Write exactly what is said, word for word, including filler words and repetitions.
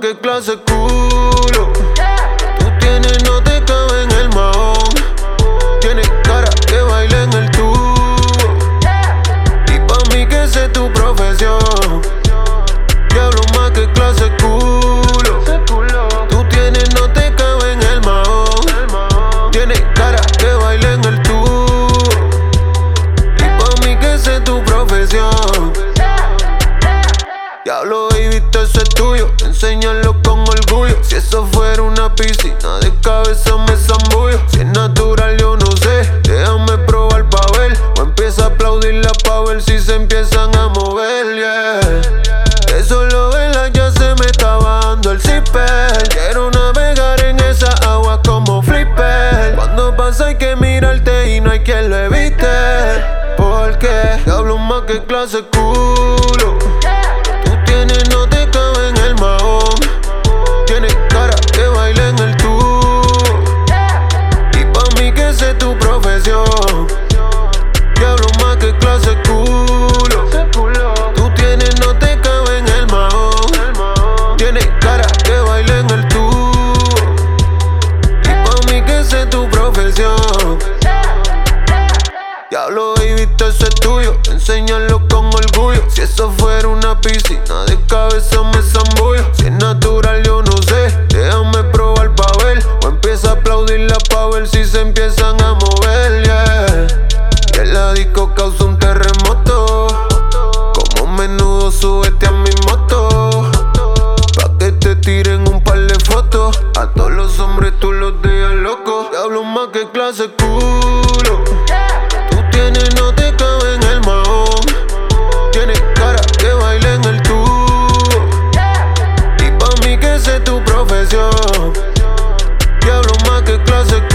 qué clase culo tú tienes, no te cabe en el mahón. Tienes cara que baila en el tubo y pa' mí que sé tu profesión. Diablo más que clase culo tú tienes, no te cabe en el mahón. Tienes cara que baila en el tubo y pa' mí que sé tu profesión. Diablo, baby, todo eso es tuyo, enséñalo con orgullo. Si eso fuera una piscina de cabeza me zambullo. Si es natural yo no sé, déjame probar pa' ver. O empieza a aplaudirla pa' ver si se empiezan a mover, yeah. De solo verla ya se me está bajando el zipper. Quiero navegar en esa agua como flipper. Cuando pasa hay que mirarte y no hay quien lo evite. Porque diablo más que clase culo no te cabe en el mahón. Tienes cara que baila en el tubo y pa' mí que sé tu profesión. Diablo más que clase culo tú tienes, no te cabe en el mahón. Tienes cara que baila en el tubo y pa' mí que sé tu profesión. Diablo, baby, todo eso es tuyo, enséñalo con orgullo. Si eso fuera una piscina de cabeza me zambullo. Si es natural yo no sé, déjame probar pa' ver. O empieza a aplaudirla pa' ver si se empiezan a mover, yeah. Y en la disco causa un terremoto, como menudo súbete a mi moto, pa' que te tiren un par de fotos. A todos los hombres tú los dejas locos. Diablo más que clase culo tienes, no te cabe en el mahón. Tienes cara que baila en el tubo y pa' mí que sé tu profesión. Diablo más que clase